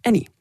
af 9.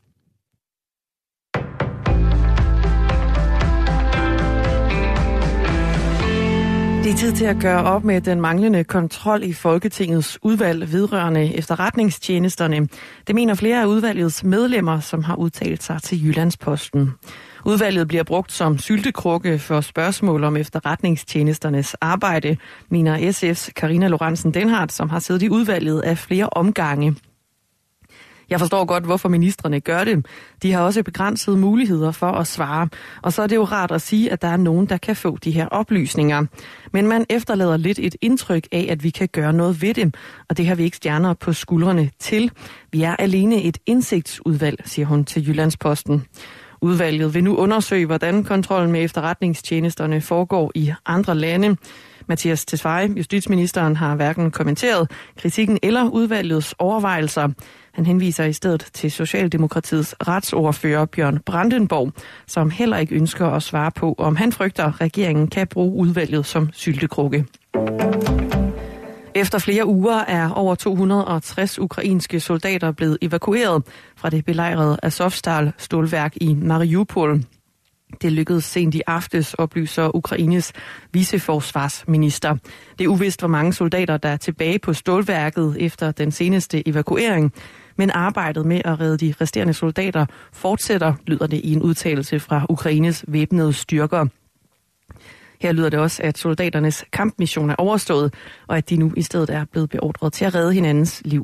Det er tid til at gøre op med den manglende kontrol i Folketingets udvalg vedrørende efterretningstjenesterne. Det mener flere af udvalgets medlemmer, som har udtalt sig til Jyllandsposten. Udvalget bliver brugt som syltekrukke for spørgsmål om efterretningstjenesternes arbejde, mener SF's Karina Lorentzen Dehnhardt, som har siddet i udvalget af flere omgange. Jeg forstår godt, hvorfor ministrene gør det. De har også begrænsede muligheder for at svare. Og så er det jo rart at sige, at der er nogen, der kan få de her oplysninger. Men man efterlader lidt et indtryk af, at vi kan gøre noget ved det. Og det har vi ikke stjerner på skuldrene til. Vi er alene et indsigtsudvalg, siger hun til Jyllandsposten. Udvalget vil nu undersøge, hvordan kontrollen med efterretningstjenesterne foregår i andre lande. Mathias Tesfaye, justitsministeren, har hverken kommenteret kritikken eller udvalgets overvejelser. Han henviser i stedet til Socialdemokratiets retsordfører Bjørn Brandenborg, som heller ikke ønsker at svare på, om han frygter, at regeringen kan bruge udvalget som syltekrukke. Efter flere uger er over 260 ukrainske soldater blevet evakueret fra det belejrede Azovstal-stålværk i Mariupol. Det lykkedes sent i aftes, oplyser Ukraines viceforsvarsminister. Det er uvist, hvor mange soldater, der er tilbage på stålværket efter den seneste evakuering. Men arbejdet med at redde de resterende soldater fortsætter, lyder det i en udtalelse fra Ukraines væbnede styrker. Her lyder det også, at soldaternes kampmission er overstået, og at de nu i stedet er blevet beordret til at redde hinandens liv.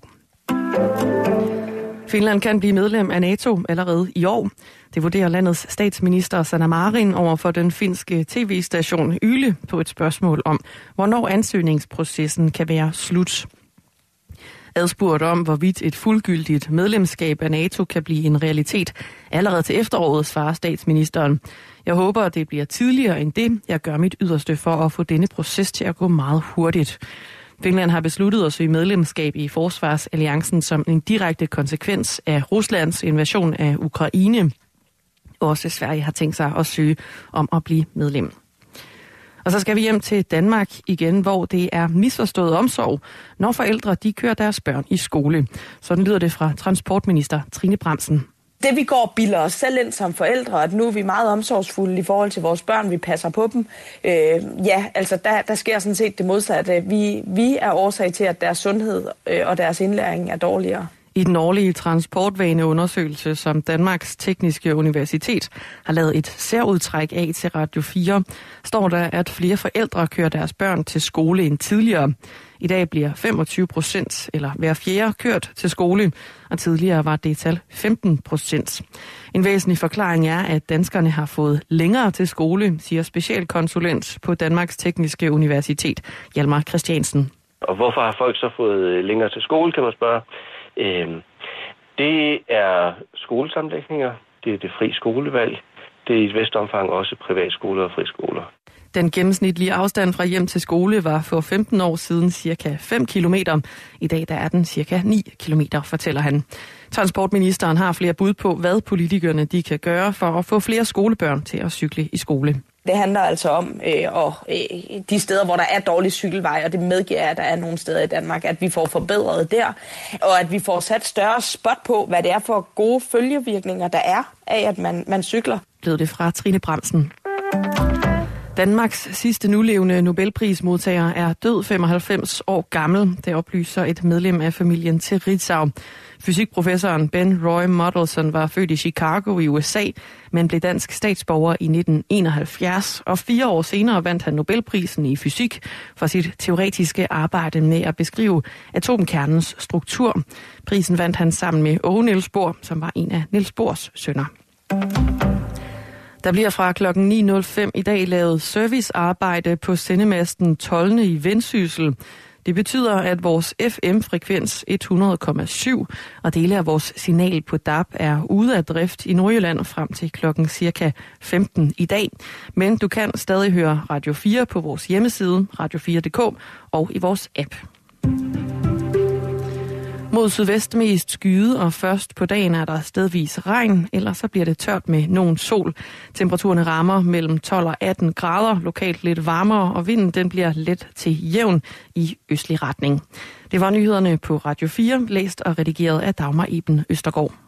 Finland kan blive medlem af NATO allerede i år. Det vurderer landets statsminister Sanna Marin over for den finske tv-station Yle på et spørgsmål om, hvornår ansøgningsprocessen kan være slut. Adspurgt om, hvorvidt et fuldgyldigt medlemskab af NATO kan blive en realitet allerede til efteråret, svarer statsministeren. Jeg håber, at det bliver tidligere end det. Jeg gør mit yderste for at få denne proces til at gå meget hurtigt. Finland har besluttet at søge medlemskab i Forsvarsalliancen som en direkte konsekvens af Ruslands invasion af Ukraine. Også Sverige har tænkt sig at søge om at blive medlem. Og så skal vi hjem til Danmark igen, hvor det er misforstået omsorg, når forældre de kører deres børn i skole. Sådan lyder det fra transportminister Trine Bramsen. Det vi går og bilder os selv ind som forældre, at nu er vi meget omsorgsfulde i forhold til vores børn, vi passer på dem. Der sker sådan set det modsatte. Vi er årsag til, at deres sundhed og deres indlæring er dårligere. I den årlige transportvaneundersøgelse, som Danmarks Tekniske Universitet har lavet et særudtræk af til Radio 4, står der, at flere forældre kører deres børn til skole end tidligere. I dag bliver 25% eller hver fjerde kørt til skole, og tidligere var det tal 15%. En væsentlig forklaring er, at danskerne har fået længere til skole, siger specialkonsulent på Danmarks Tekniske Universitet, Hjalmar Christiansen. Og hvorfor har folk så fået længere til skole, kan man spørge. Det er skolesammenlægninger, det er det fri skolevalg, det er i et vist omfang også privatskoler og friskoler. Den gennemsnitlige afstand fra hjem til skole var for 15 år siden cirka 5 kilometer. I dag der er den cirka 9 kilometer, fortæller han. Transportministeren har flere bud på, hvad politikerne de kan gøre for at få flere skolebørn til at cykle i skole. Det handler altså om de steder, hvor der er dårlig cykelvej, og det medgiver, at der er nogle steder i Danmark, at vi får forbedret der, og at vi får sat større spot på, hvad det er for gode følgevirkninger, der er af, at man cykler. Lød det fra Trine Bramsen. Danmarks sidste nulevende Nobelprismodtager er død 95 år gammel. Det oplyser et medlem af familien til Ritzau. Fysikprofessoren Ben Roy Mottleson var født i Chicago i USA, men blev dansk statsborger i 1971. Og 4 år senere vandt han Nobelprisen i fysik for sit teoretiske arbejde med at beskrive atomkernens struktur. Prisen vandt han sammen med Åge Niels Bohr, som var en af Niels Bohrs sønner. Der bliver fra kl. 9.05 i dag lavet servicearbejde på sendemasten Tolne i Vendsyssel. Det betyder, at vores FM-frekvens 100,7 og dele af vores signal på DAB er ude af drift i Nordjylland frem til klokken cirka 15 i dag. Men du kan stadig høre Radio 4 på vores hjemmeside, radio4.dk og i vores app. Mod sydvest mest skyde, og først på dagen er der stedvis regn, ellers så bliver det tørt med nogen sol. Temperaturerne rammer mellem 12 og 18 grader, lokalt lidt varmere, og vinden den bliver let til jævn i østlig retning. Det var nyhederne på Radio 4, læst og redigeret af Dagmar Eben Østergaard.